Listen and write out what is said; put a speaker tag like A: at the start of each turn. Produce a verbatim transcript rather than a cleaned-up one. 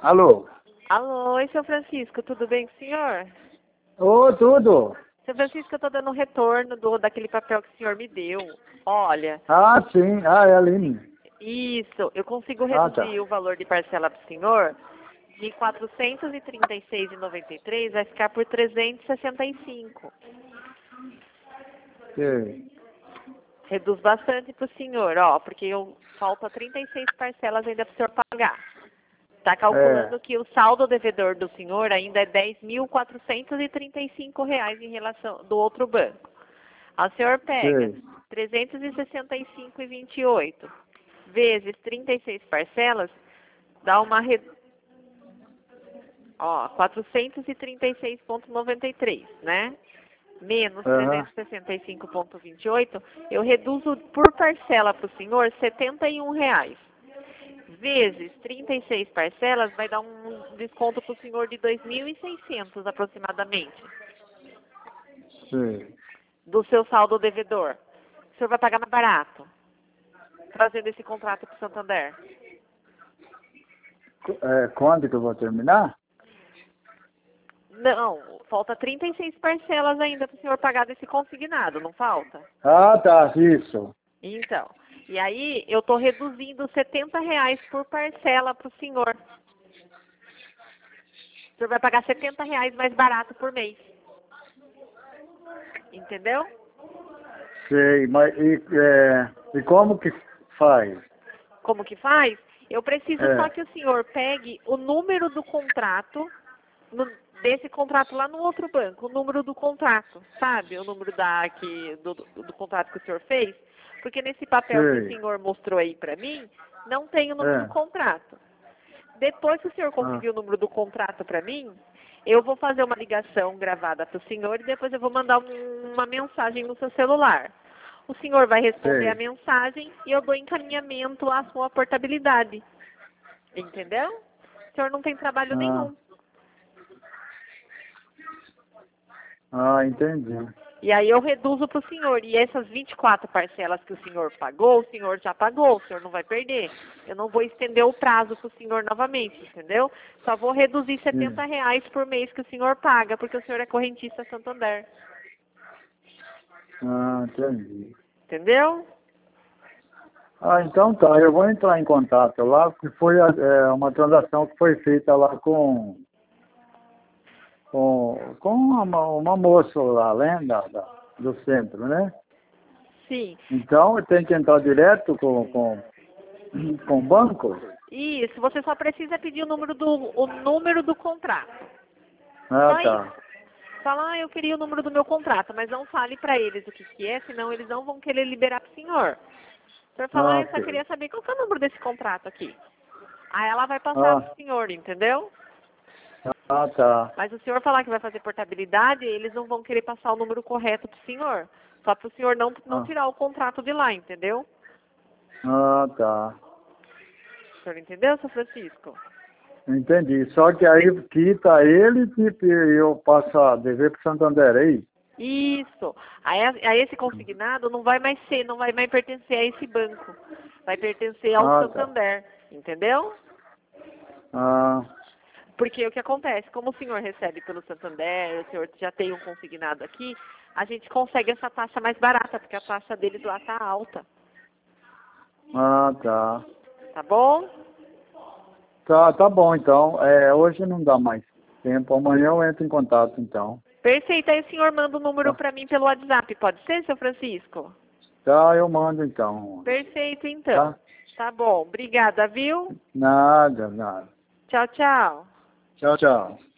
A: Alô?
B: Alô, oi, seu Francisco, tudo bem com o senhor?
A: Ô, tudo?
B: Seu Francisco, eu estou dando um retorno do, daquele papel que o senhor me deu. Olha,
A: Ah, sim. Ah, é a Aline.
B: isso, eu consigo
A: Ah, tá.
B: reduzir o valor de parcela para o senhor de quatrocentos e trinta e seis reais e noventa e três, vai ficar por trezentos e sessenta e cinco.
A: Sei.
B: Reduz bastante para o senhor, ó, porque eu, falta trinta e seis parcelas ainda para o senhor pagar. Está calculando
A: É.
B: que o saldo devedor do senhor ainda é dez mil quatrocentos e trinta e cinco reais em relação do outro banco. Aí o senhor pega
A: Sei.
B: trezentos e sessenta e cinco reais e vinte e oito vezes trinta e seis parcelas, dá uma re... ó, quatrocentos e trinta e seis reais e noventa e três, né? Menos
A: Aham.
B: trezentos e sessenta e cinco reais e vinte e oito, eu reduzo por parcela para o senhor setenta e um reais. Vezes trinta e seis parcelas, vai dar um desconto para o senhor de dois mil e seiscentos aproximadamente,
A: Sei.
B: do seu saldo devedor. O senhor vai pagar mais barato, trazendo esse contrato para o Santander.
A: É, quando que eu vou terminar?
B: Não, falta trinta e seis parcelas ainda para o senhor pagar desse consignado, não falta?
A: Ah, tá. Isso.
B: Então, e aí eu estou reduzindo setenta reais por parcela para o senhor. O senhor vai pagar setenta reais mais barato por mês. Entendeu?
A: Sei. Mas e, é, e como que faz?
B: Como que faz? Eu preciso só
A: É.
B: que o senhor pegue o número do contrato, no- desse contrato lá no outro banco, o número do contrato, sabe? O número da, que, do, do, do contrato que o senhor fez. Porque nesse papel que o
A: Sei.
B: senhor mostrou aí para mim, não tem o número do
A: É.
B: contrato. Depois que o senhor
A: Ah,
B: conseguir o número do contrato para mim, eu vou fazer uma ligação gravada para o senhor e depois eu vou mandar um- uma mensagem no seu celular. O senhor vai responder a
A: sei.
B: mensagem e eu dou encaminhamento à sua portabilidade. Entendeu? O senhor não tem trabalho
A: Ah,
B: nenhum.
A: ah, entendi.
B: E aí eu reduzo para o senhor. E essas vinte e quatro parcelas que o senhor pagou, o senhor já pagou, o senhor não vai perder. Eu não vou estender o prazo para o senhor novamente, entendeu? Só vou reduzir
A: Sim.
B: setenta reais por mês que o senhor paga, porque o senhor é correntista Santander.
A: Ah, entendi.
B: Entendeu?
A: Ah, então tá. Eu vou entrar em contato lá, porque foi a- é, uma transação que foi feita lá com com, com uma, uma moça lá, além da, da- do centro, né?
B: Sim.
A: Então, eu tenho que entrar direto com, com, com o banco?
B: Isso, você só precisa pedir o número do, o número do contrato.
A: Ah,
B: Só isso.
A: tá.
B: Fala, ah, eu queria o número do meu contrato, mas não fale para eles o que, que é, senão eles não vão querer liberar para o senhor. O senhor fala,
A: Ah,
B: ah, eu só
A: ok.
B: queria saber qual que é o número desse contrato aqui. Aí ela vai passar para
A: Ah,
B: o senhor, entendeu?
A: ah, tá.
B: Mas o senhor falar que vai fazer portabilidade, eles não vão querer passar o número correto para o senhor. Só para o senhor não, não
A: Ah,
B: tirar o contrato de lá, entendeu?
A: ah, tá.
B: O senhor entendeu, seu Francisco?
A: Entendi. Só que aí quita ele tipo, e eu passo a dever para Santander, aí?
B: Isso. Aí, a- aí esse consignado não vai mais ser, não vai mais pertencer a esse banco. Vai pertencer ao
A: Ah, tá.
B: Santander, entendeu?
A: Ah,
B: Porque o que acontece, como o senhor recebe pelo Santander, o senhor já tem um consignado aqui, a gente consegue essa taxa mais barata, porque a taxa deles lá tá alta.
A: ah, tá.
B: Tá bom?
A: Tá, tá bom, então. É, hoje não dá mais tempo. Amanhã eu entro em contato, então.
B: Perfeito. Aí o senhor manda o número
A: Tá,
B: para mim pelo WhatsApp, pode ser, seu Francisco?
A: tá, eu mando, então.
B: Perfeito, então.
A: Tá?
B: Tá bom. Obrigada, viu?
A: Nada, nada.
B: Tchau, tchau.
A: Tchau, tchau.